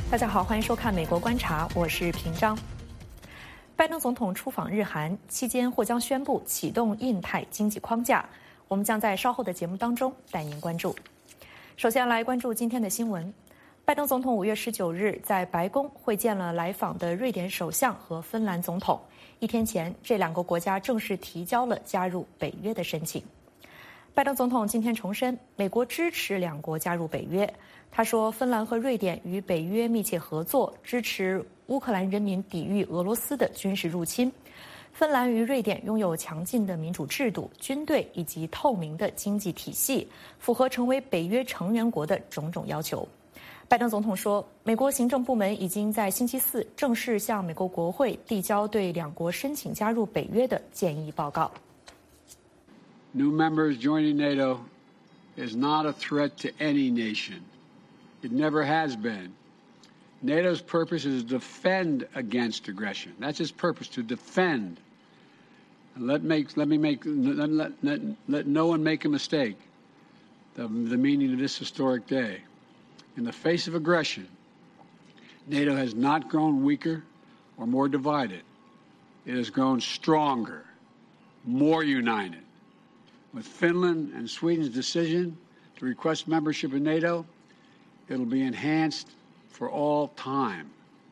大家好，欢迎收看《美国观察》，我是平章。拜登总统出访日韩期间，或将宣布启动印太经济框架。我们将在稍后的节目当中带您关注。首先来关注今天的新闻。拜登总统5月19日在白宫会见了来访的瑞典首相和芬兰总统。一天前，这两个国家正式提交了加入北约的申请。拜登总统今天重申，美国支持两国加入北约。他说，芬兰和瑞典与北约密切合作，支持乌克兰人民抵御俄罗斯的军事入侵。芬兰与瑞典拥有强劲的民主制度、军队以及透明的经济体系，符合成为北约成员国的种种要求。拜登总统说，美国行政部门已经在星期四正式向美国国会递交对两国申请加入北约的建议报告。 New members joining NATO is not a threat to any nation. It never has been. NATO's purpose is to defend against aggression. That's its purpose, to defend. And let no one make a mistake. The meaning of this historic day. In the face of aggression, NATO has not grown weaker or more divided. It has grown stronger, more united. With Finland and Sweden's decision to request membership in NATO, it'll be enhanced for all time.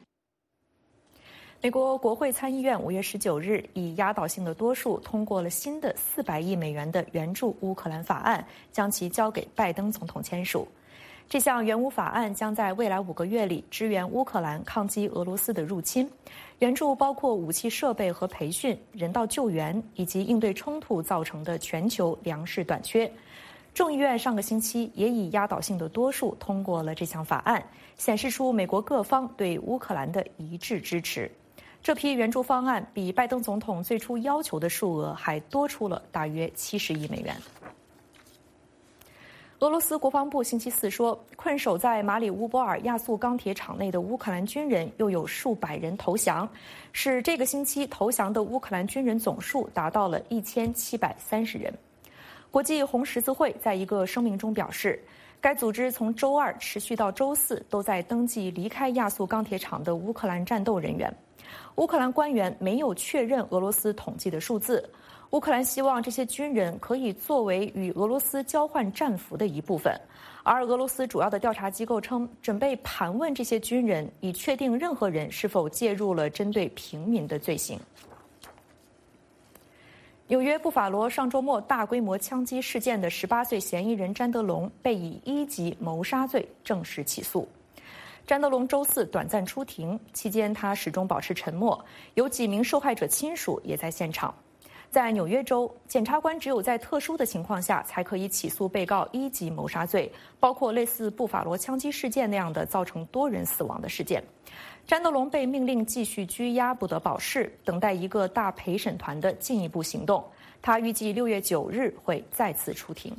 美国国会参议院5月19日以压倒性的多数通过了新的400亿美元的援助乌克兰法案，将其交给拜登总统签署。这项援乌法案将在未来5个月里支援乌克兰抗击俄罗斯的入侵。援助包括武器设备和培训、人道救援，以及应对冲突造成的全球粮食短缺。众议院上个星期也以压倒性的多数通过了这项法案，显示出美国各方对乌克兰的一致支持。这批援助方案比拜登总统最初要求的数额还多出了大约70亿美元。俄罗斯国防部星期四说，困守在马里乌波尔亚速钢铁厂内的乌克兰军人又有数百人投降，使这个星期投降的乌克兰军人总数达到了1730人。国际红十字会在一个声明中表示，该组织从周二持续到周四都在登记离开亚速钢铁厂的乌克兰战斗人员。乌克兰官员没有确认俄罗斯统计的数字。乌克兰希望这些军人可以作为与俄罗斯交换战俘的一部分，而俄罗斯主要的调查机构称，准备盘问这些军人，以确定任何人是否介入了针对平民的罪行。纽约布法罗上周末大规模枪击事件的18岁嫌疑人詹德隆被以1级谋杀罪正式起诉。詹德隆周四短暂出庭，期间他始终保持沉默，有几名受害者亲属也在现场。在纽约州，检察官只有在特殊的情况下才可以起诉被告1级谋杀罪，包括类似布法罗枪击事件那样的造成多人死亡的事件。詹德隆被命令继续拘押，不得保释，等待一个大陪审团的进一步行动。他预计6月9日会再次出庭。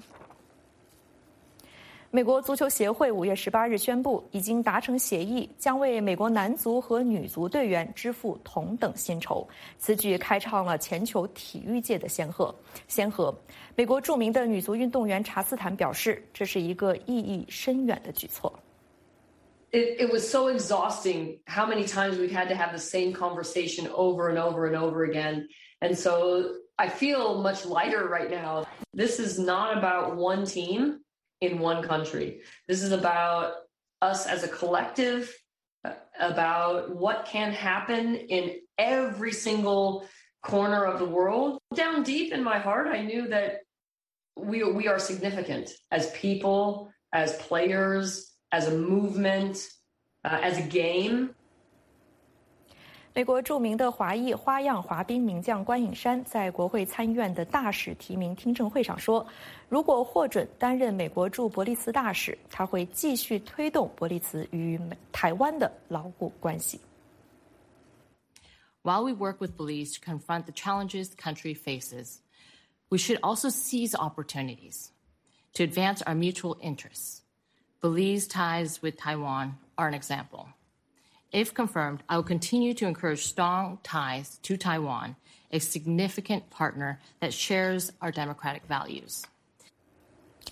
美国足球协会5月18日宣布，已经达成协议，将为美国男足和女足队员支付同等薪酬。此举开创了全球体育界的先河。美国著名的女足运动员查斯坦表示，这是一个意义深远的举措。 It was so exhausting how many times we've had to have the same conversation over and over and over again. And so I feel much lighter right now. This is not about one team in one country. This is about us as a collective, about what can happen in every single corner of the world. Down deep in my heart, I knew that we are significant as people, as players, as a movement, as a game. 美国著名的华裔花样滑冰名将关颖珊在国会参议院的大使提名听证会上说，如果获准担任美国驻伯利兹大使，他会继续推动伯利兹与台湾的牢固关系。 While we work with Belize to confront the challenges the country faces, we should also seize opportunities to advance our mutual interests. Belize ties with Taiwan are an example. If confirmed, I will continue to encourage strong ties to Taiwan, a significant partner that shares our democratic values.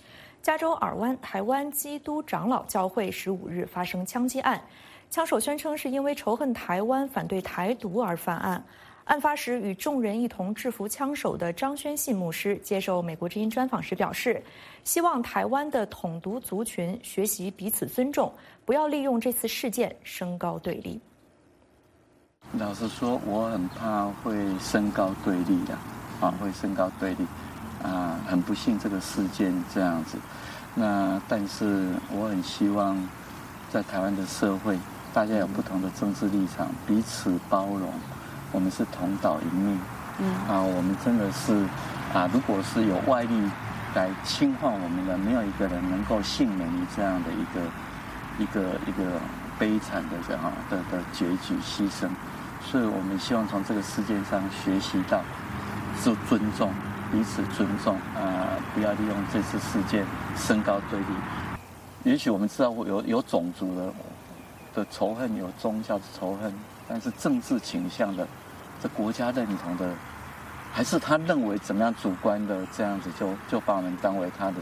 加州尔湾台湾基督长老教会15日发生枪击案，枪手宣称是因为仇恨台湾、反对台独而犯案。案发时与众人一同制服枪手的张宣信牧师接受美国之音专访时表示，希望台湾的统独族群学习彼此尊重，不要利用这次事件升高对立。 老实说，我很怕会升高对立的，会升高对立，很不幸这个事件这样子。那但是我很希望，在台湾的社会，大家有不同的政治立场，彼此包容，我们是同岛一命。我们真的是如果是有外力来侵犯我们的，没有一个人能够幸免于这样的一个悲惨的的结局牺牲。所以我们希望从这个事件上学习到是尊重，彼此尊重，不要利用这次事件升高对立。也许我们知道有种族的仇恨，有宗教的仇恨，但是政治倾向的，这国家认同的，还是他认为怎么样主观的这样子就把我们当为他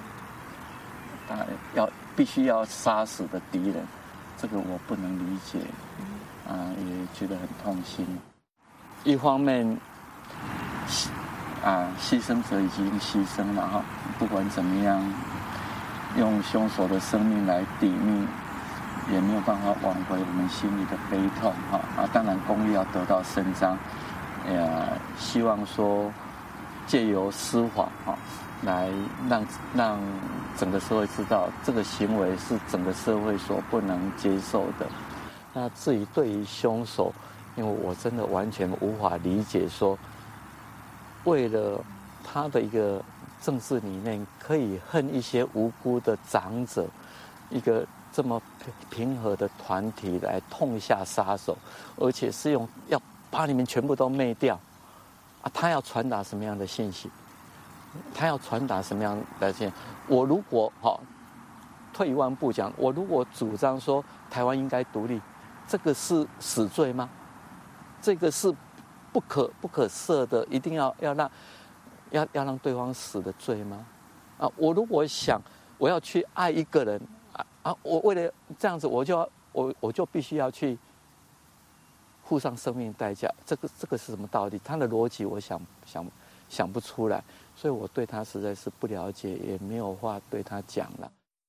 必须要杀死的敌人，这个我不能理解。也觉得很痛心。一方面，牺牲者已经牺牲了哈，不管怎么样，用凶手的生命来抵命，也没有办法挽回我们心里的悲痛哈。当然公义要得到伸张，希望说借由司法来让整个社会知道，这个行为是整个社会所不能接受的。那至于对于凶手，因为我真的完全无法理解说，为了他的一个政治理念，可以恨一些无辜的长者，一个这么平和的团体来痛下杀手，而且是要把你们全部都灭掉，他要传达什么样的信息？他要传达什么样的信息？我如果退一万步讲，我如果主张说台湾应该独立，这个是死罪吗？这个是不可赦的，一定要让对方死的罪吗？我如果想我要去爱一个人我为了这样子，我就必须要去付上生命代价，这个是什么道理？他的逻辑我想不出来，所以我对他实在是不了解，也没有话对他讲了。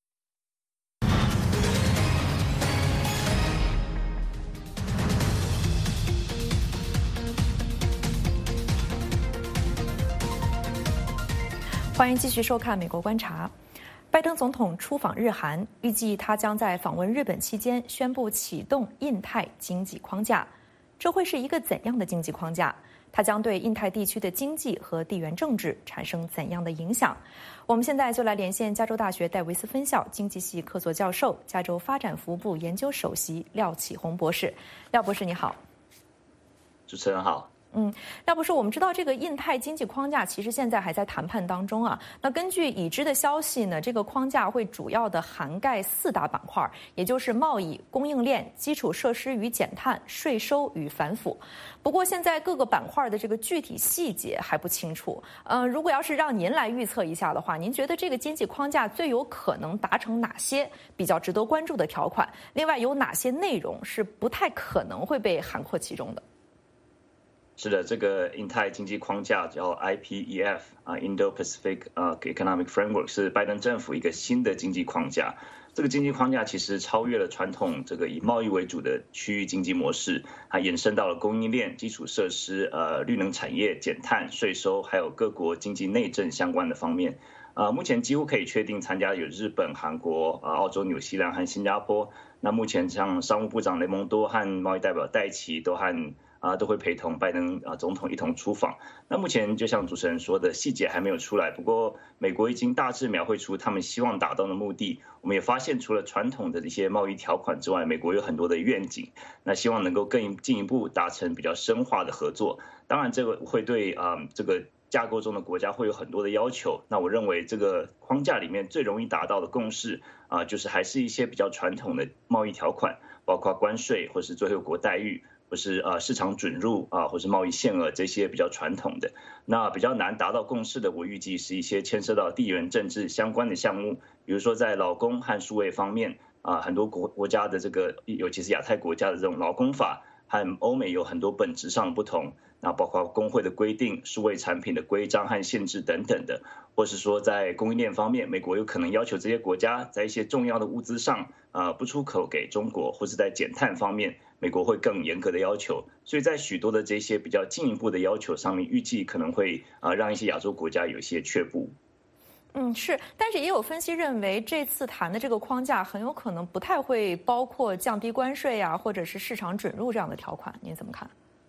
欢迎继续收看《美国观察》。拜登总统出访日韩，预计他将在访问日本期间宣布启动印太经济框架。这会是一个怎样的经济框架？它将对印太地区的经济和地缘政治产生怎样的影响？我们现在就来连线加州大学戴维斯分校经济系客座教授、加州发展服务部研究首席廖启宏博士。廖博士，你好。 主持人好。 廖博士，我们知道这个印太经济框架其实现在还在谈判当中啊。那根据已知的消息呢，这个框架会主要的涵盖4大板块，也就是贸易、供应链、基础设施与减碳、税收与反腐。不过现在各个板块的这个具体细节还不清楚。如果要是让您来预测一下的话，您觉得这个经济框架最有可能达成哪些比较值得关注的条款？另外有哪些内容是不太可能会被涵括其中的？ 是的，这个印太经济框架叫 IPEF Indo-Pacific Economic Framework 是拜登政府一个新的经济框架。这个经济框架其实超越了传统这个以贸易为主的区域经济模式，它延伸到了供应链、基础设施、绿能产业、减碳、税收，还有各国经济内政相关的方面。目前几乎可以确定参加有日本、韩国、澳洲、纽西兰和新加坡。那目前像商务部长雷蒙多和贸易代表戴奇都会陪同拜登总统一同出访。那目前就像主持人说的，细节还没有出来，不过美国已经大致描绘出他们希望达到的目的。我们也发现，除了传统的一些贸易条款之外，美国有很多的愿景，那希望能够更进一步达成比较深化的合作。当然，这个会对这个架构中的国家会有很多的要求。那我认为这个框架里面最容易达到的共识就是还是一些比较传统的贸易条款，包括关税或是最惠国待遇， 或是市场准入或是贸易限额这些比较传统的。那比较难达到共识的，我预计是一些牵涉到地缘政治相关的项目，比如说在劳工和数位方面很多国家的这个，尤其是亚太国家的这种劳工法和欧美有很多本质上的不同，那包括工会的规定、数位产品的规章和限制等等的，或是说在供应链方面，美国有可能要求这些国家在一些重要的物资上不出口给中国，或是在减碳方面，美国会更严格的要求。所以在许多的这些比较进一步的要求上面，预计可能会让一些亚洲国家有一些却步。 是，但是也有分析认为，这次谈的这个框架很有可能不太会包括降低关税或者是市场准入这样的条款，您怎么看？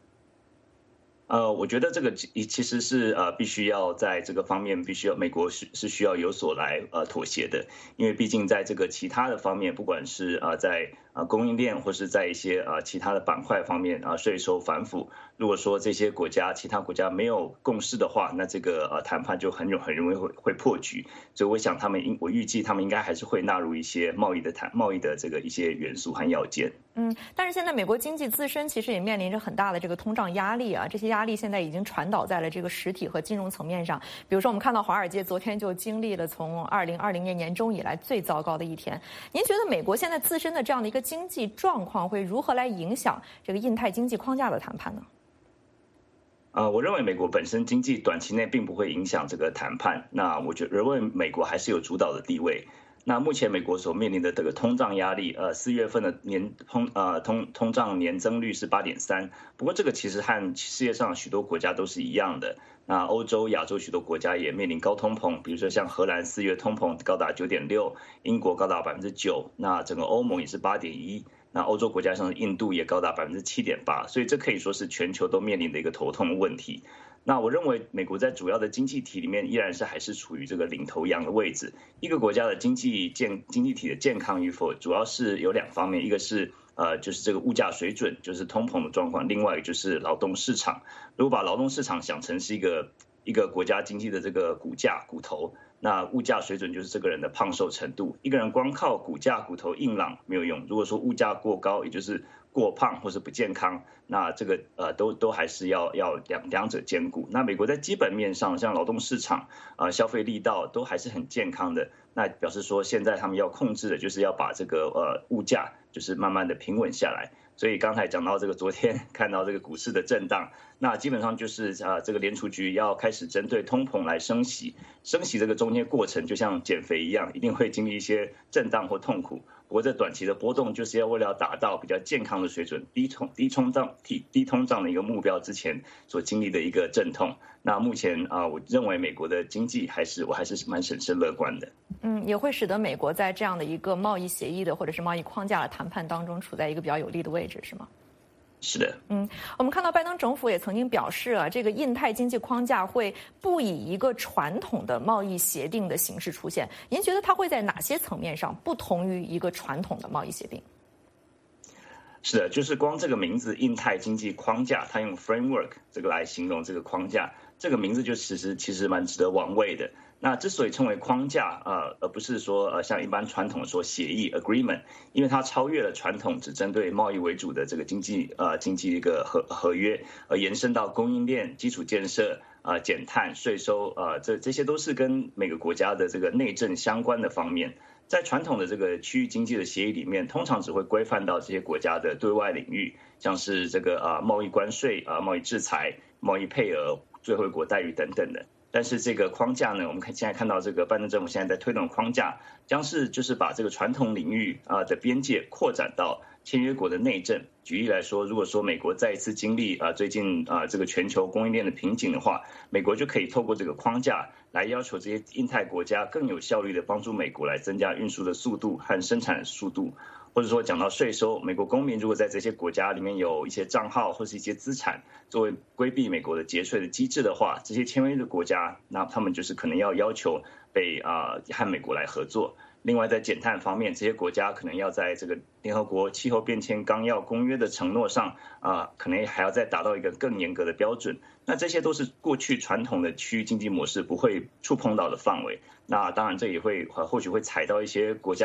我觉得这个其实是必须要在这个方面美国是需要有所来妥协的，因为毕竟在这个其他的方面，不管是在供应链或是在一些其他的板块方面税收反腐，如果说这些其他国家没有共识的话，那这个谈判就很容易会破局。所以我想我预计他们应该还是会纳入一些贸易的这个一些元素和要件。 但是现在美国经济自身其实也面临着很大的这个通胀压力这些压力现在已经传导在了这个实体和金融层面上。比如说我们看到华尔街昨天就经历了从2020年年中以来最糟糕的一天。您觉得美国现在自身的这样的一个经济状况会如何来影响这个印太经济框架的谈判呢？ 我认为美国本身经济短期内并不会影响这个谈判。那我认为美国还是有主导的地位。那目前美国所面临的这个通胀压力，4月份的通胀年增率是8.3%，不过这个其实和世界上许多国家都是一样的。那欧洲、亚洲许多国家也面临高通膨，比如说像荷兰4月通膨高达9.6%，英国高达9%，那整个欧盟也是8.1%。那欧洲国家像是印度也高达7.8%，所以这可以说是全球都面临的一个头痛的问题。那我认为美国在主要的经济体里面依然还是处于这个领头羊的位置。一个国家的经济体的健康与否，主要是有两方面，一个是就是这个物价水准，就是通膨的状况，另外一个就是劳动市场。如果把劳动市场想成是一个国家经济的这个骨头，那物价水准就是这个人的胖瘦程度。一个人光靠骨头硬朗没有用，如果说物价过高，也就是过胖或是不健康，那这个都还是要两者兼顾。那美国在基本面上，像劳动市场消费力道都还是很健康的，那表示说现在他们要控制的就是要把这个物价就是慢慢的平稳下来。所以刚才讲到这个昨天看到这个股市的震荡，那基本上就是这个联储局要开始针对通膨来升息这个中间过程就像减肥一样，一定会经历一些震荡或痛苦。不过这短期的波动就是要为了达到比较健康的水准，低通胀的一个目标之前所经历的一个阵痛。那目前我认为美国的经济我还是蛮审慎乐观的。 也会使得美国在这样的一个贸易协议的或者是贸易框架的谈判当中处在一个比较有利的位置，是吗？ 是的。 我们看到拜登政府也曾经表示这个印太经济框架会不以一个传统的贸易协定的形式出现。您觉得它会在哪些层面上不同于一个传统的贸易协定？ 是的，就是光这个名字印太经济框架，它用 framework 这个来形容这个框架，这个名字就其实蛮值得玩味的。那之所以称为框架而不是说像一般传统说协议 agreement， 因为它超越了传统只针对贸易为主的这个经济一个合约，而延伸到供应链、基础建设、减碳、税收这些都是跟每个国家的这个内政相关的方面。在传统的这个区域经济的协议里面，通常只会规范到这些国家的对外领域，像是这个贸易关税、贸易制裁、贸易配额、最惠国待遇等等的。但是这个框架呢，我们现在看到这个拜登政府现在在推动框架，将是就是把这个传统领域的边界扩展到签约国的内政。举例来说，如果说美国再一次经历最近这个全球供应链的瓶颈的话，美国就可以透过这个框架来要求这些印太国家更有效率的帮助美国来增加运输的速度和生产的速度。或者说讲到税收，美国公民如果在这些国家里面有一些账号或是一些资产作为规避美国的节税的机制的话，这些签约的国家那他们就是可能要求被和美国来合作。另外在减碳方面，这些国家可能要在这个联合国气候变迁纲要公约的承诺上可能还要再达到一个更严格的标准。那这些都是过去传统的区域经济模式不会触碰到的范围。那当然这也会或许会踩到一些国家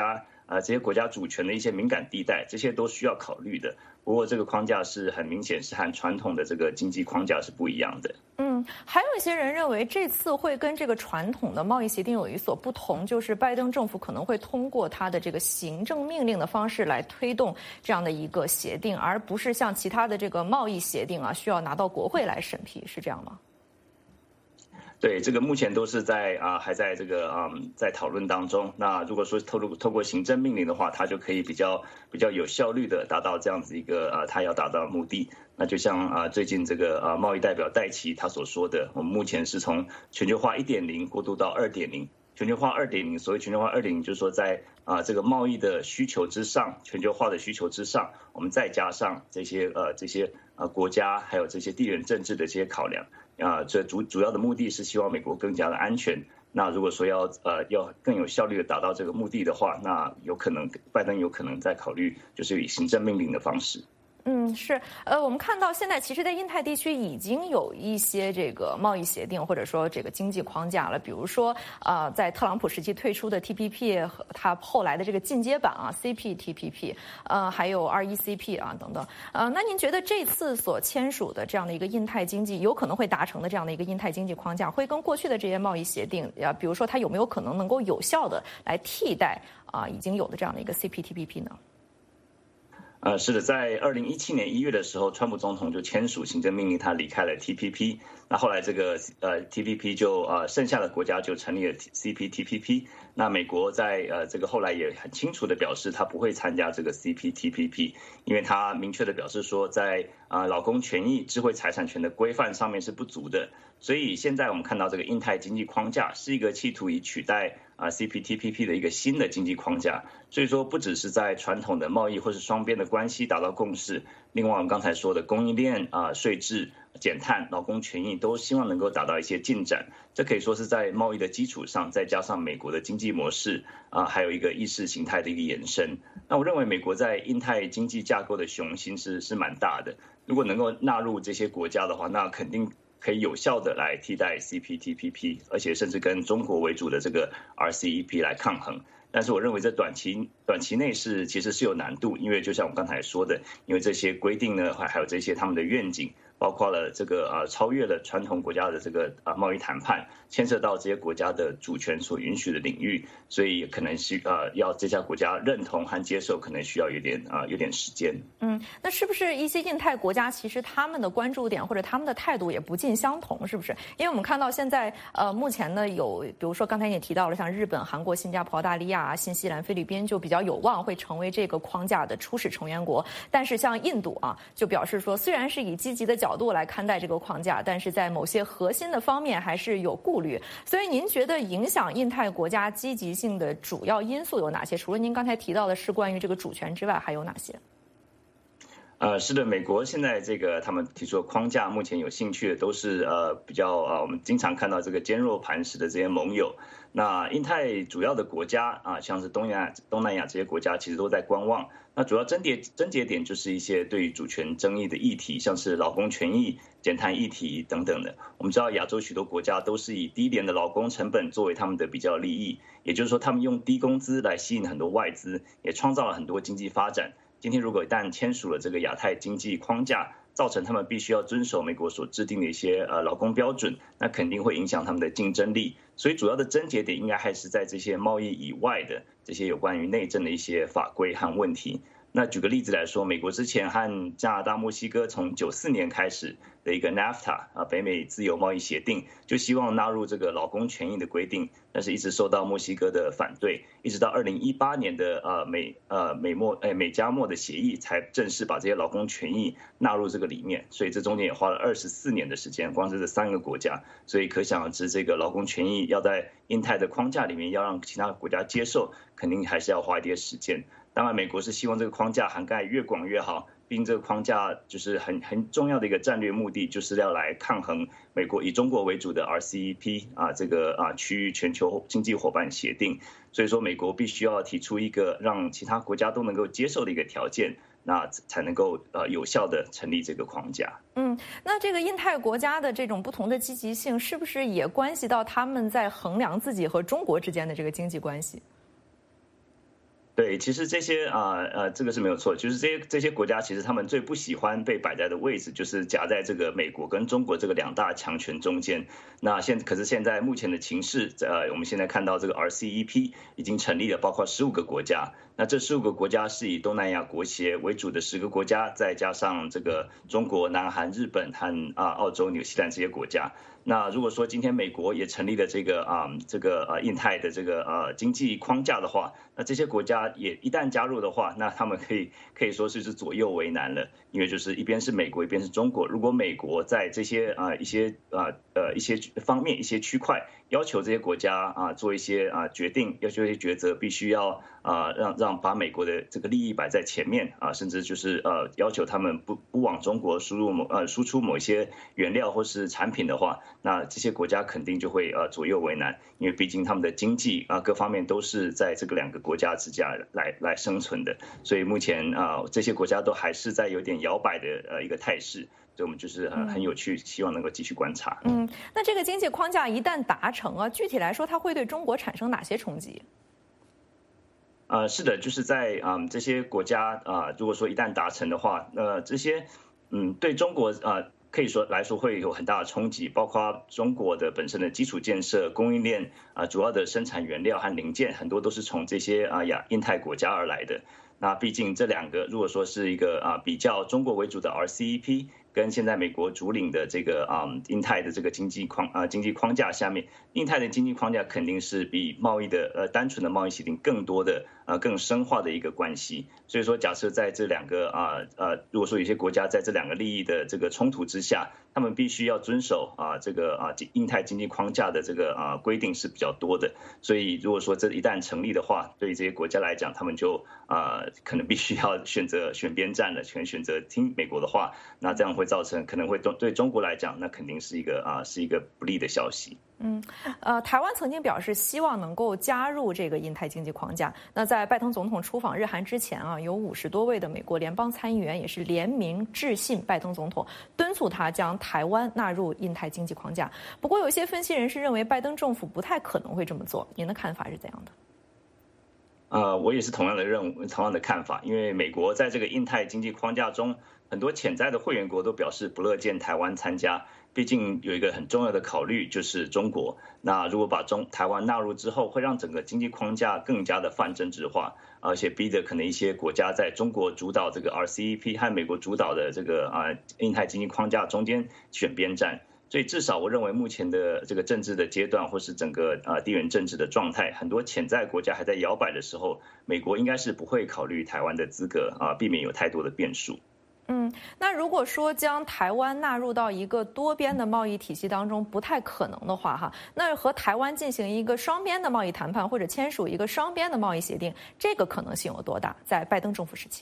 这些国家主权的一些敏感地带，这些都需要考虑的。不过这个框架是很明显是和传统的这个经济框架是不一样的。 还有一些人认为这次会跟这个传统的贸易协定有一所不同，就是拜登政府可能会通过他的这个行政命令的方式来推动这样的一个协定，而不是像其他的这个贸易协定啊，需要拿到国会来审批，是这样吗？ 对，这个目前都是还在这个在讨论当中。那如果说透过行政命令的话，它就可以比较有效率的达到这样子一个它要达到的目的。那就像最近这个贸易代表戴奇他所说的，我们目前是从全球化 1.0 过渡到 2.0。全球化 2.0， 所谓全球化 2.0， 就是说在这个贸易的需求之上，全球化的需求之上，我们再加上这些国家还有这些地缘政治的这些考量。这主要的目的是希望美国更加的安全。那如果说要更有效率的达到这个目的的话，那拜登有可能在考虑就是以行政命令的方式。 是，我们看到现在其实，在印太地区已经有一些这个贸易协定或者说这个经济框架了，比如说在特朗普时期退出的 TPP 和他后来的这个进阶版CPTPP， 还有RCEP等等。那您觉得这次所签署的这样的一个印太经济有可能会达成的这样的一个印太经济框架，会跟过去的这些贸易协定，比如说它有没有可能能够有效的来替代已经有的这样的一个 CPTPP 呢？ 是的，在2017年1月的时候，川普总统就签署行政命令，他离开了 TPP。那后来这个TPP 就剩下的国家就成立了 CPTPP。那美国在这个后来也很清楚的表示，他不会参加这个 CPTPP， 因为他明确的表示说，在劳工权益、智慧财产权的规范上面是不足的。所以现在我们看到这个印太经济框架是一个企图以取代CPTPP 的一个新的经济框架。所以说不只是在传统的贸易或是双边的关系达到共识，另外我们刚才说的供应链税制、减碳、劳工权益都希望能够达到一些进展。这可以说是在贸易的基础上，再加上美国的经济模式还有一个意识形态的一个延伸。那我认为美国在印太经济架构的雄心是蛮大的。如果能够纳入这些国家的话，那肯定可以有效的来替代 CPTPP， 而且甚至跟中国为主的这个 RCEP 来抗衡。但是我认为这短期内其实是有难度，因为就像我刚才说的，因为这些规定呢，还有这些他们的愿景，包括了这个超越了传统国家的这个贸易谈判，牵涉到这些国家的主权所允许的领域，所以可能是要这家国家认同和接受，可能需要有点时间。 那是不是一些印太国家其实他们的关注点或者他们的态度也不尽相同，是不是？因为我们看到现在目前呢有，比如说刚才也提到了，像日本、韩国、新加坡、澳大利亚、新西兰、菲律宾就比较有望会成为这个框架的初始成员国，但是像印度就表示说，虽然是以积极的角度来看待这个框架，但是在某些核心的方面还是有顾虑。所以您觉得影响印太国家积极性的主要因素有哪些？除了您刚才提到的是关于这个主权之外，还有哪些？ 是的，美国现在这个他们提出的框架，目前有兴趣的都是比较我们经常看到这个坚若磐石的这些盟友。那印太主要的国家像是东南亚这些国家，其实都在观望。那主要症结点就是一些对于主权争议的议题，像是劳工权益、减碳议题等等的。我们知道亚洲许多国家都是以低廉的劳工成本作为他们的比较利益，也就是说他们用低工资来吸引很多外资，也创造了很多经济发展。今天如果一旦签署了这个亚太经济框架，造成他们必须要遵守美国所制定的一些劳工标准，那肯定会影响他们的竞争力。所以主要的症结点应该还是在这些贸易以外的这些有关于内政的一些法规和问题。那举个例子来说，美国之前和加拿大、墨西哥从94年开始的一个 NAFTA 北美自由贸易协定，就希望纳入这个劳工权益的规定，但是一直受到墨西哥的反对，一直到2018年的美加墨的协议才正式把这些劳工权益纳入这个里面，所以这中间也花了24年的时间，光是这3个国家，所以可想而知，这个劳工权益要在印太的框架里面要让其他国家接受，肯定还是要花一点时间。当然，美国是希望这个框架涵盖越广越好，毕竟这个框架就是很重要的一个战略目的，就是要来抗衡美国以中国为主的 RCEP 这个区域全球经济伙伴协定。所以说，美国必须要提出一个让其他国家都能够接受的一个条件，那才能够有效的成立这个框架。 那这个印太国家的这种不同的积极性，是不是也关系到他们在衡量自己和中国之间的这个经济关系？ 对，其实这些这个是没有错，就是这些国家其实他们最不喜欢被摆在的位置，就是夹在这个美国跟中国这个两大强权中间。那可是现在目前的情势，我们现在看到这个 RCEP 已经成立了，包括15个国家。那这15个国家是以东南亚国协为主的10个国家，再加上这个中国、南韩、日本和澳洲、纽西兰这些国家。那如果说今天美国也成立了这个印太的这个经济框架的话，那这些国家也一旦加入的话，那他们可以说是左右为难了，因为就是一边是美国，一边是中国。如果美国在这些一些方面、一些区块要求这些国家做一些决定，要求一些抉择，必须要把美国的这个利益摆在前面甚至就是要求他们不往中国输出某一些原料或是产品的话，那这些国家肯定就会左右为难，因为毕竟他们的经济各方面都是在这个2个国家之间来生存的，所以目前这些国家都还是在有点摇摆的一个态势。所以我们就是很有趣，希望能够继续观察。 那这个经济框架一旦达成具体来说，它会对中国产生哪些冲击？ 是的，就是在这些国家如果说一旦达成的话，这些对中国可以说来说会有很大的冲击，包括中国的本身的基础建设、供应链主要的生产原料和零件，很多都是从这些印太国家而来的。那毕竟这2个如果说是一个比较中国为主的 RCEP。跟现在美国主领的这个印太的这个经济框架下面，印太的经济框架肯定是比贸易的单纯的贸易协定更多的更深化的一个关系。所以说，假设在这2个如果说有些国家在这2个利益的这个冲突之下，他们必须要遵守这个印太经济框架的这个规定是比较多的。所以如果说这一旦成立的话，对于这些国家来讲，他们就可能必须要选边站了，选择听美国的话，那这样会造成可能会对中国来讲，那肯定是一个不利的消息。 台湾曾经表示希望能够加入这个印太经济框架。那在拜登总统出访日韩之前有50多位的美国联邦参议员也是联名致信拜登总统，敦促他将台湾纳入印太经济框架。不过，有一些分析人士认为拜登政府不太可能会这么做。您的看法是怎样的？ 我也是同样的看法，因为美国在这个印太经济框架中，很多潜在的会员国都表示不乐见台湾参加。毕竟有一个很重要的考虑就是中国。那如果把台湾纳入之后，会让整个经济框架更加的泛政治化，而且逼得可能一些国家在中国主导这个 RCEP 和美国主导的这个印太经济框架中间选边站。所以至少我认为目前的这个政治的阶段，或是整个地缘政治的状态，很多潜在国家还在摇摆的时候，美国应该是不会考虑台湾的资格避免有太多的变数。 那如果说将台湾纳入到一个多边的贸易体系当中不太可能的话那和台湾进行一个双边的贸易谈判，或者签署一个双边的贸易协定，这个可能性有多大？在拜登政府时期？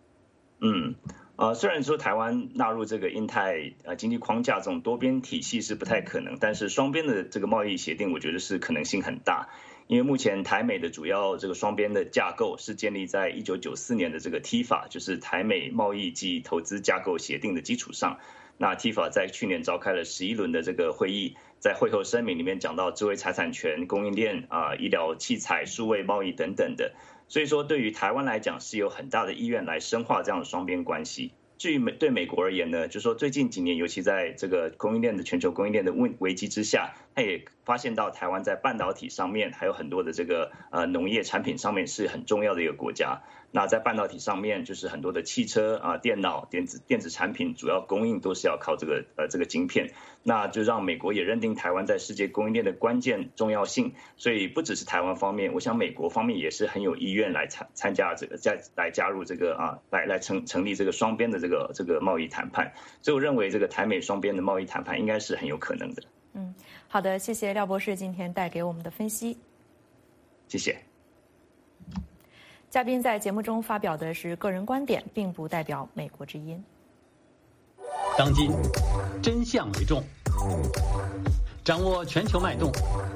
虽然说台湾纳入这个印太经济框架这种多边体系是不太可能，但是双边的这个贸易协定，我觉得是可能性很大。因为目前台美的主要这个双边的架构是建立在1994年的这个 TIFA， 就是台美贸易及投资架构协定的基础上。那 TIFA 在去年召开了11轮的这个会议，在会后声明里面讲到智慧财产权、供应链医疗器材、数位贸易等等的。所以说，对于台湾来讲是有很大的意愿来深化这样的双边关系。至于对美国而言呢，就是说最近几年，尤其在这个全球供应链的危机之下，他也发现到台湾在半导体上面还有很多的这个农业产品上面是很重要的一个国家。那在半导体上面，就是很多的汽车电脑、电子产品主要供应都是要靠这个晶片，那就让美国也认定台湾在世界供应链的关键重要性。所以不只是台湾方面，我想美国方面也是很有意愿来参加这个来加入这个来成立这个双边的这个贸易谈判。所以我认为这个台美双边的贸易谈判应该是很有可能的。 好的，谢谢廖博士今天带给我们的分析。 谢谢。 嘉宾在节目中发表的是个人观点，并不代表美国之音。 当今真相为重，掌握全球脉动，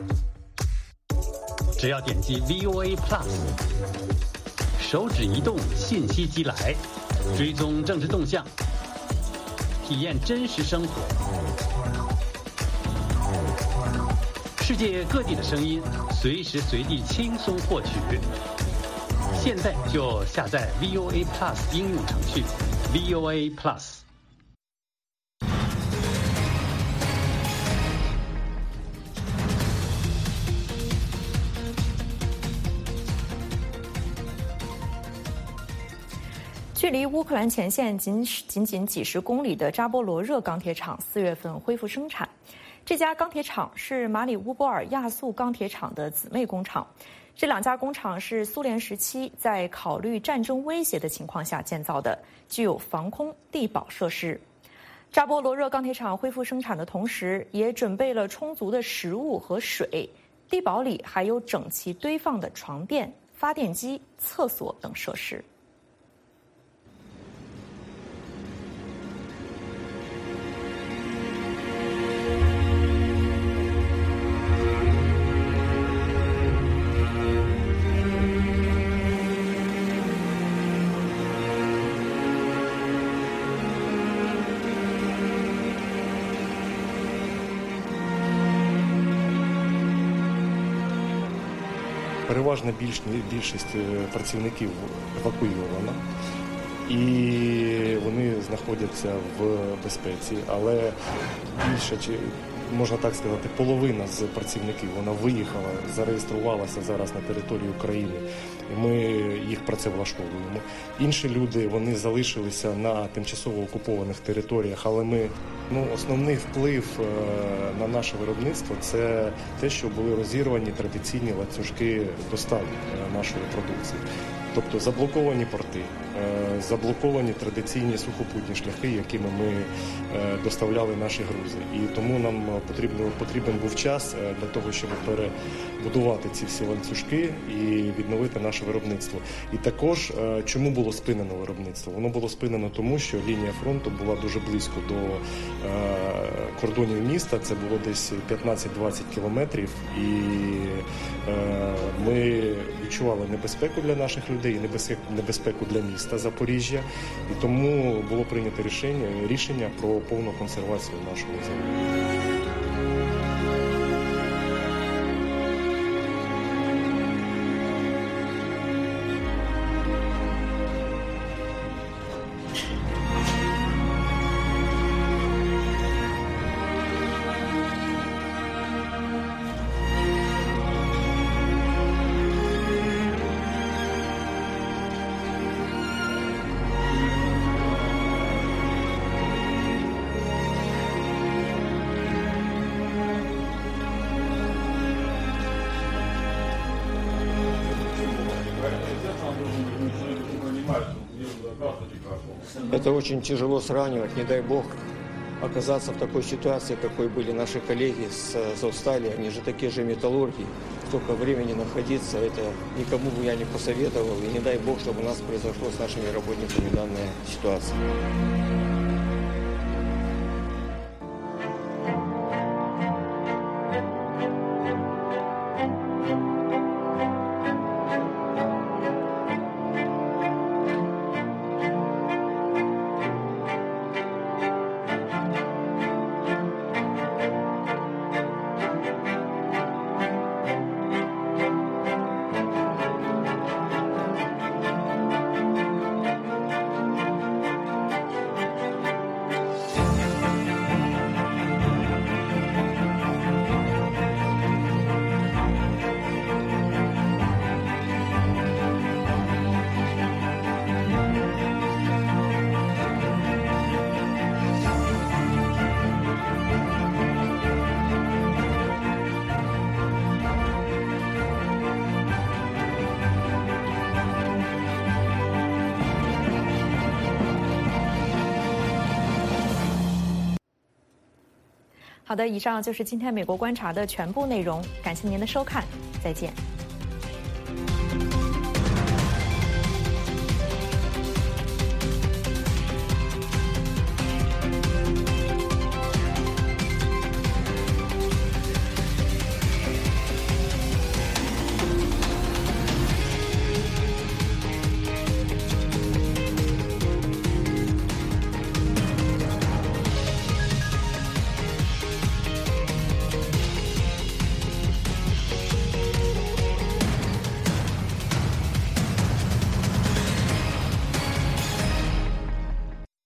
只要点击 VOA Plus， 手指移动，信息即来，追踪政治动向，体验真实生活。世界各地的声音，随时随地轻松获取。 现在就下载 VOA Plus 应用程序 VOA Plus。 距离乌克兰前线仅几十公里的扎波罗热钢铁厂4月份恢复生产。这家钢铁厂是马里乌波尔亚速钢铁厂的姊妹工厂。这两家工厂是苏联时期在考虑战争威胁的情况下建造的，具有防空地堡设施。扎波罗热钢铁厂恢复生产的同时，也准备了充足的食物和水。地堡里还有整齐堆放的床垫、发电机、厕所等设施。 Переважна більшість працівників евакуйована, і вони знаходяться в безпеці, але більше, можна так сказати, половина з працівників, вона виїхала, зареєструвалася зараз на території України, і ми їх працевлаштовуємо. Інші люди, вони залишилися на тимчасово окупованих територіях, але основний вплив на наше виробництво – це те, що були розірвані традиційні ланцюжки доставки нашої продукції. Тобто заблоковані порти, заблоковані традиційні сухопутні шляхи, якими ми доставляли наші грузи. І тому нам потрібен був час для того, щоб перебудувати ці всі ланцюжки і відновити наше виробництво. І також, чому було спинено виробництво? Воно було спинено тому, що лінія фронту була дуже близько до кордонів міста, це було десь 15-20 кілометрів, і ми відчували небезпеку для наших людей, небезпеку для міста Запоріжжя, і тому було прийнято рішення про повну консервацію нашого заводу. Это очень тяжело сравнивать, не дай бог оказаться в такой ситуации, какой были наши коллеги с Азовстали. Они же такие же металлурги. Столько времени находиться, это никому бы я не посоветовал. И не дай бог, чтобы у нас произошло с нашими работниками данная ситуация. 好的，以上就是今天美国观察的全部内容，感谢您的收看，再见。